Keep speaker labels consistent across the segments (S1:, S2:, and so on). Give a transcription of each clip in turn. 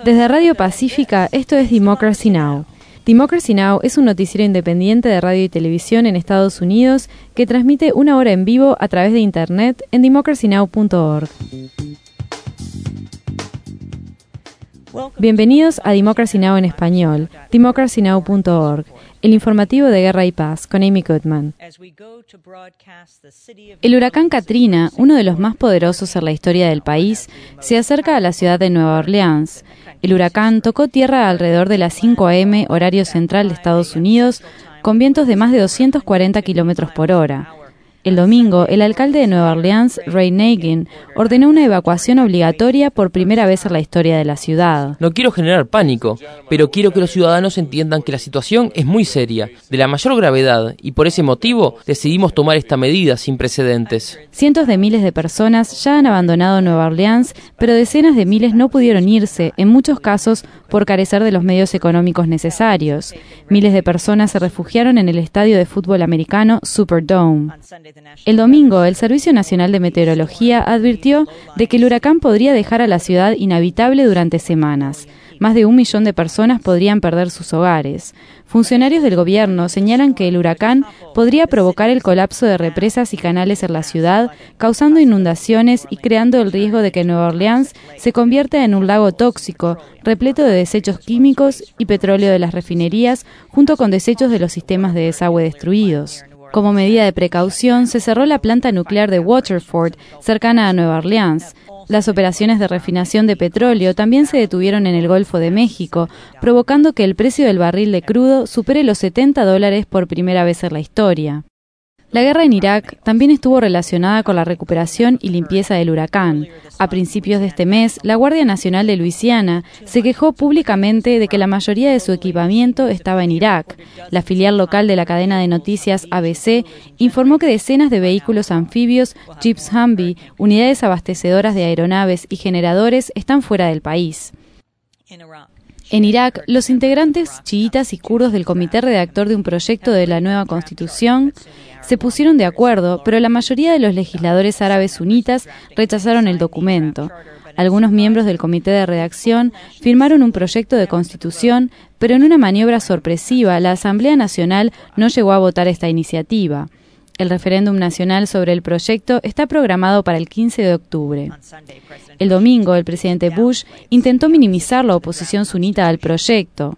S1: Desde Radio Pacífica, esto es Democracy Now! Democracy Now! Es un noticiero independiente de radio y televisión en Estados Unidos que transmite una hora en vivo a través de Internet en democracynow.org. Bienvenidos a Democracy Now! En español, democracynow.org, el informativo de Guerra y Paz, con Amy Goodman. El huracán Katrina, uno de los más poderosos en la historia del país, se acerca a la ciudad de Nueva Orleans. El huracán tocó tierra alrededor de las 5 a.m., horario central de Estados Unidos, con vientos de más de 240 kilómetros por hora. El domingo, el alcalde de Nueva Orleans, Ray Nagin, ordenó una evacuación obligatoria por primera vez en la historia de la ciudad.
S2: No quiero generar pánico, pero quiero que los ciudadanos entiendan que la situación es muy seria, de la mayor gravedad, y por ese motivo decidimos tomar esta medida sin precedentes.
S1: Cientos de miles de personas ya han abandonado Nueva Orleans, pero decenas de miles no pudieron irse, en muchos casos por carecer de los medios económicos necesarios. Miles de personas se refugiaron en el estadio de fútbol americano Superdome. El domingo, el Servicio Nacional de Meteorología advirtió de que el huracán podría dejar a la ciudad inhabitable durante semanas. Más de 1 millón de personas podrían perder sus hogares. Funcionarios del gobierno señalan que el huracán podría provocar el colapso de represas y canales en la ciudad, causando inundaciones y creando el riesgo de que Nueva Orleans se convierta en un lago tóxico, repleto de desechos químicos y petróleo de las refinerías, junto con desechos de los sistemas de desagüe destruidos. Como medida de precaución, se cerró la planta nuclear de Waterford, cercana a Nueva Orleans. Las operaciones de refinación de petróleo también se detuvieron en el Golfo de México, provocando que el precio del barril de crudo supere los $70 por primera vez en la historia. La guerra en Irak también estuvo relacionada con la recuperación y limpieza del huracán. A principios de este mes, la Guardia Nacional de Luisiana se quejó públicamente de que la mayoría de su equipamiento estaba en Irak. La filial local de la cadena de noticias ABC informó que decenas de vehículos anfibios, jeeps Humvee, unidades abastecedoras de aeronaves y generadores están fuera del país. En Irak, los integrantes chiitas y kurdos del comité redactor de un proyecto de la nueva constitución se pusieron de acuerdo, pero la mayoría de los legisladores árabes sunitas rechazaron el documento. Algunos miembros del comité de redacción firmaron un proyecto de constitución, pero en una maniobra sorpresiva, la Asamblea Nacional no llegó a votar esta iniciativa. El referéndum nacional sobre el proyecto está programado para el 15 de octubre. El domingo, el presidente Bush intentó minimizar la oposición sunita al proyecto.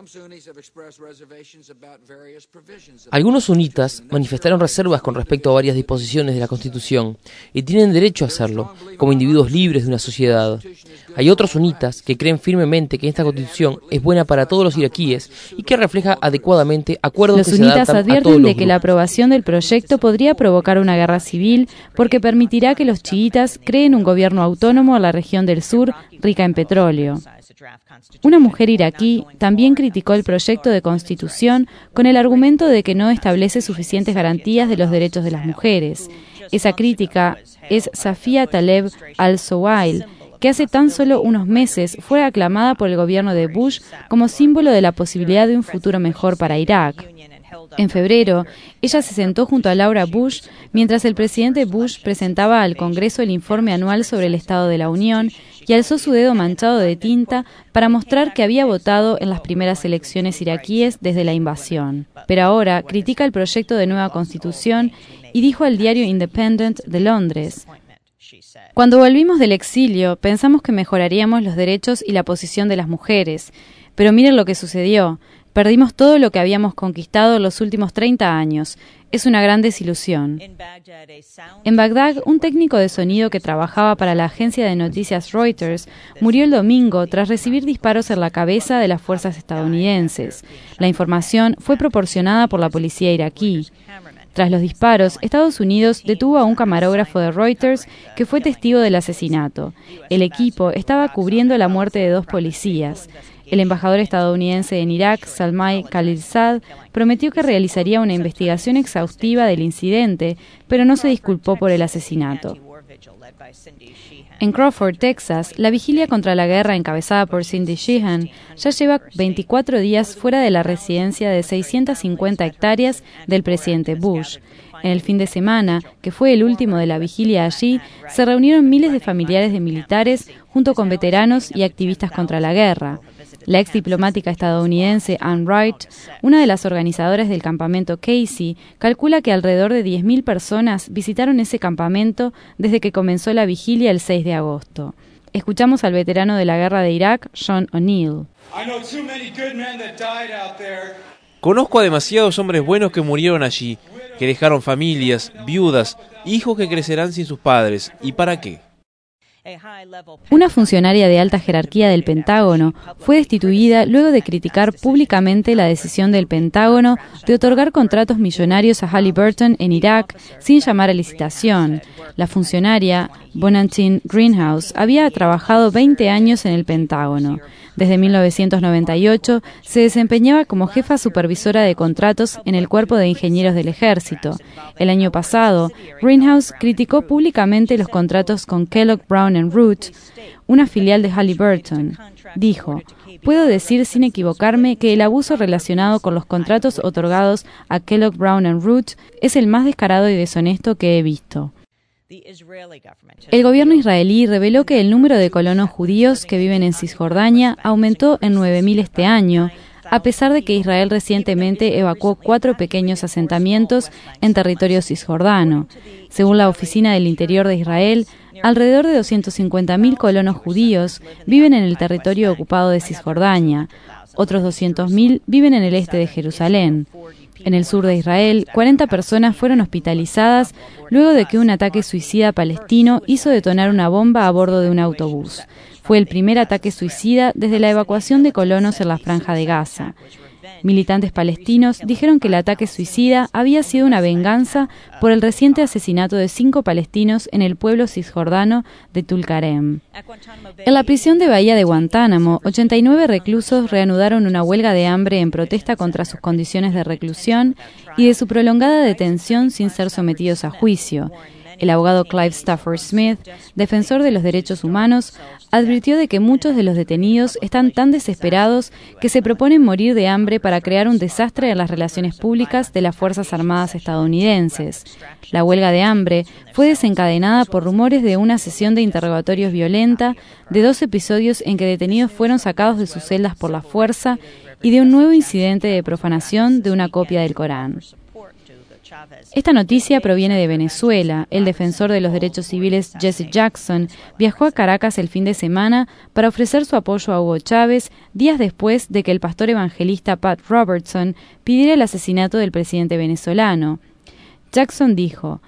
S2: Algunos sunitas manifestaron reservas con respecto a varias disposiciones de la Constitución y tienen derecho a hacerlo, como individuos libres de una sociedad. Hay otros sunitas que creen firmemente que esta Constitución es buena para todos los iraquíes y que refleja adecuadamente acuerdos que se adaptan a todos los grupos.
S1: Los sunitas advierten de que la aprobación del proyecto podría provocar una guerra civil porque permitirá que los chiitas creen un gobierno autónomo en la región del sur rica en petróleo. Una mujer iraquí también criticó el proyecto de constitución con el argumento de que no establece suficientes garantías de los derechos de las mujeres. Esa crítica es Safia Taleb al-Sowail, que hace tan solo unos meses fue aclamada por el gobierno de Bush como símbolo de la posibilidad de un futuro mejor para Irak. En febrero, ella se sentó junto a Laura Bush mientras el presidente Bush presentaba al Congreso el informe anual sobre el Estado de la Unión y alzó su dedo manchado de tinta para mostrar que había votado en las primeras elecciones iraquíes desde la invasión. Pero ahora critica el proyecto de nueva constitución y dijo al diario Independent de Londres: "Cuando volvimos del exilio, pensamos que mejoraríamos los derechos y la posición de las mujeres, pero miren lo que sucedió. Perdimos todo lo que habíamos conquistado en los últimos 30 años. Es una gran desilusión". En Bagdad, un técnico de sonido que trabajaba para la agencia de noticias Reuters murió el domingo tras recibir disparos en la cabeza de las fuerzas estadounidenses. La información fue proporcionada por la policía iraquí. Tras los disparos, Estados Unidos detuvo a un camarógrafo de Reuters que fue testigo del asesinato. El equipo estaba cubriendo la muerte de 2 policías. El embajador estadounidense en Irak, Salmai Khalilzad, prometió que realizaría una investigación exhaustiva del incidente, pero no se disculpó por el asesinato. En Crawford, Texas, la vigilia contra la guerra encabezada por Cindy Sheehan ya lleva 24 días fuera de la residencia de 650 hectáreas del presidente Bush. En el fin de semana, que fue el último de la vigilia allí, se reunieron miles de familiares de militares junto con veteranos y activistas contra la guerra. La ex diplomática estadounidense Ann Wright, una de las organizadoras del campamento Casey, calcula que alrededor de 10.000 personas visitaron ese campamento desde que comenzó la vigilia el 6 de agosto. Escuchamos al veterano de la guerra de Irak, Sean O'Neill.
S3: Conozco a demasiados hombres buenos que murieron allí, que dejaron familias, viudas, hijos que crecerán sin sus padres. ¿Y para qué?
S1: Una funcionaria de alta jerarquía del Pentágono fue destituida luego de criticar públicamente la decisión del Pentágono de otorgar contratos millonarios a Halliburton en Irak sin llamar a licitación. La funcionaria, Bonantine Greenhouse, había trabajado 20 años en el Pentágono. Desde 1998 se desempeñaba como jefa supervisora de contratos en el Cuerpo de Ingenieros del Ejército. El año pasado, Greenhouse criticó públicamente los contratos con Kellogg Brown & Root, una filial de Halliburton. Dijo: "Puedo decir sin equivocarme que el abuso relacionado con los contratos otorgados a Kellogg Brown & Root es el más descarado y deshonesto que he visto". El gobierno israelí reveló que el número de colonos judíos que viven en Cisjordania aumentó en 9.000 este año, a pesar de que Israel recientemente evacuó 4 pequeños asentamientos en territorio cisjordano. Según la Oficina del Interior de Israel, alrededor de 250.000 colonos judíos viven en el territorio ocupado de Cisjordania. Otros 200.000 viven en el este de Jerusalén. En el sur de Israel, 40 personas fueron hospitalizadas luego de que un ataque suicida palestino hizo detonar una bomba a bordo de un autobús. Fue el primer ataque suicida desde la evacuación de colonos en la Franja de Gaza. Militantes palestinos dijeron que el ataque suicida había sido una venganza por el reciente asesinato de 5 palestinos en el pueblo cisjordano de Tulkarem. En la prisión de Bahía de Guantánamo, 89 reclusos reanudaron una huelga de hambre en protesta contra sus condiciones de reclusión y de su prolongada detención sin ser sometidos a juicio. El abogado Clive Stafford Smith, defensor de los derechos humanos, advirtió de que muchos de los detenidos están tan desesperados que se proponen morir de hambre para crear un desastre en las relaciones públicas de las Fuerzas Armadas estadounidenses. La huelga de hambre fue desencadenada por rumores de una sesión de interrogatorios violenta, de 2 episodios en que detenidos fueron sacados de sus celdas por la fuerza y de un nuevo incidente de profanación de una copia del Corán. Esta noticia proviene de Venezuela. El defensor de los derechos civiles Jesse Jackson viajó a Caracas el fin de semana para ofrecer su apoyo a Hugo Chávez días después de que el pastor evangelista Pat Robertson pidiera el asesinato del presidente venezolano. Jackson dijo: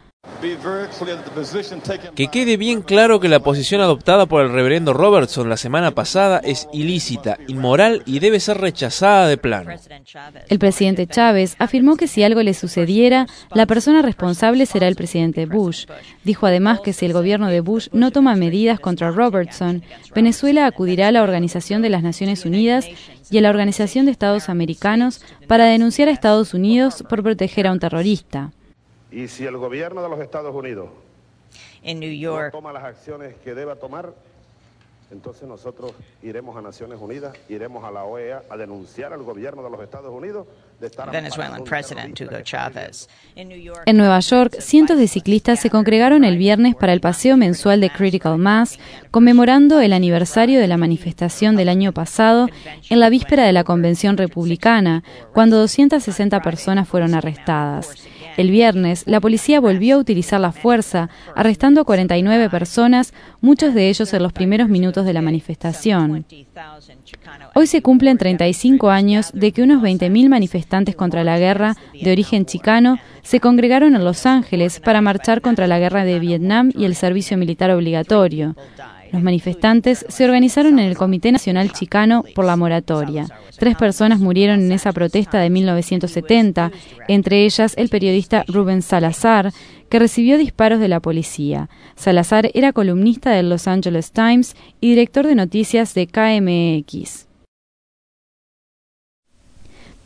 S3: Que quede bien claro que la posición adoptada por el reverendo Robertson la semana pasada es ilícita, inmoral y debe ser rechazada de plano.
S1: El presidente Chávez afirmó que si algo le sucediera, la persona responsable será el presidente Bush. Dijo además que si el gobierno de Bush no toma medidas contra Robertson, Venezuela acudirá a la Organización de las Naciones Unidas y a la Organización de Estados Americanos para denunciar a Estados Unidos por proteger a un terrorista.
S4: Y si el gobierno de los Estados Unidos
S5: en New York
S4: no toma las acciones que deba tomar, entonces nosotros iremos a Naciones Unidas, iremos a la OEA a denunciar al gobierno de los Estados Unidos de estar
S5: Venezuelan president Hugo Chávez.
S1: En Nueva York, cientos de ciclistas se congregaron el viernes para el paseo mensual de Critical Mass, conmemorando el aniversario de la manifestación del año pasado en la víspera de la Convención Republicana, cuando 260 personas fueron arrestadas. El viernes, la policía volvió a utilizar la fuerza, arrestando a 49 personas, muchos de ellos en los primeros minutos de la manifestación. Hoy se cumplen 35 años de que unos 20.000 manifestantes contra la guerra de origen chicano se congregaron en Los Ángeles para marchar contra la guerra de Vietnam y el servicio militar obligatorio. Los manifestantes se organizaron en el Comité Nacional Chicano por la moratoria. 3 personas murieron en esa protesta de 1970, entre ellas el periodista Rubén Salazar, que recibió disparos de la policía. Salazar era columnista del Los Angeles Times y director de noticias de KMX.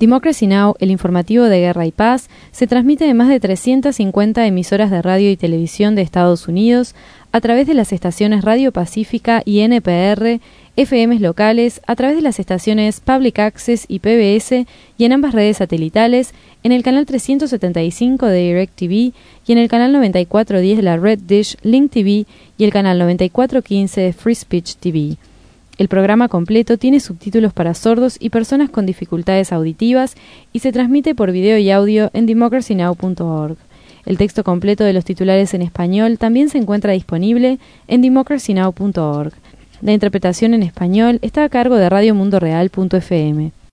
S1: Democracy Now!, el informativo de Guerra y Paz, se transmite en más de 350 emisoras de radio y televisión de Estados Unidos a través de las estaciones Radio Pacífica y NPR, FMs locales, a través de las estaciones Public Access y PBS y en ambas redes satelitales, en el canal 375 de DirecTV y en el canal 9410 de la Red Dish Link TV y el canal 9415 de Free Speech TV. El programa completo tiene subtítulos para sordos y personas con dificultades auditivas y se transmite por video y audio en democracynow.org. El texto completo de los titulares en español también se encuentra disponible en democracynow.org. La interpretación en español está a cargo de radiomundoreal.fm.